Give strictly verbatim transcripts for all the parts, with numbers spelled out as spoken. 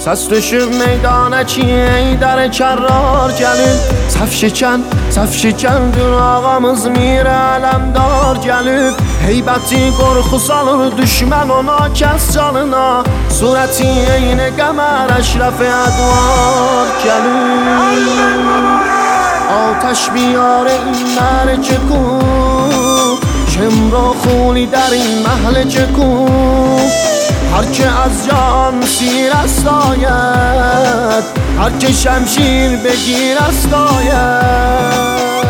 سستشو میدانه چیه در کرار گلیم صف شکن صف شکن دون آقامız میره علمدار گلیم هیبتی گرخو salır düşman ona kes canına sureti eyne قمر اشرف ادوار گلیم آتش بیاره این مرکه کو شم را خونی در این محلکه کو هر که از جان سیر است آید هر که شمشیر بگیر است آید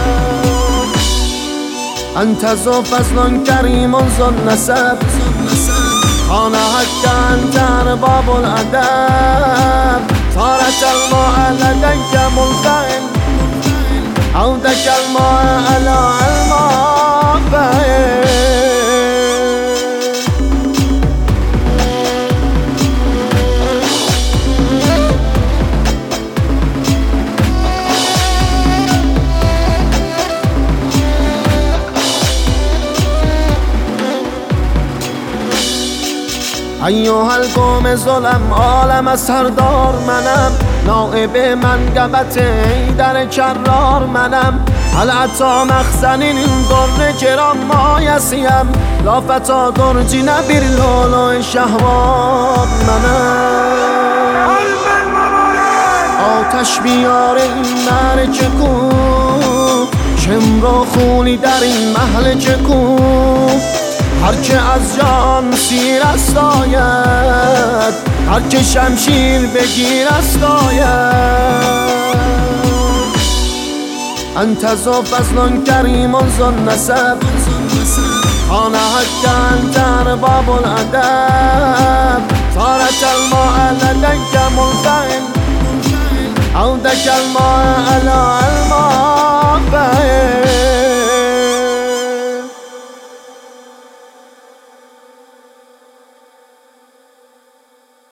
انت ذو فضل کریم ذو نسب خانه حق انت ارباب الادب صارت الماء لديك ملتئم عودك الماء على الماء فهم ایها القوم ظلم عالم سردار منم نائب منقبت در کرار منم العطا مخزنین در کرام مایسیم لافتا درجی نبیر لولو شهوار منم آتش بیاره این مرکه کو شم را خونی در این محلکه کو هر که از جان سیر است آید هر که شمشیر بگیر است آید انت ذو فضل کریم ذو نسب خانه حق انت ارباب الادب صارت الماء لديك ملتئم عودك الماء على الماء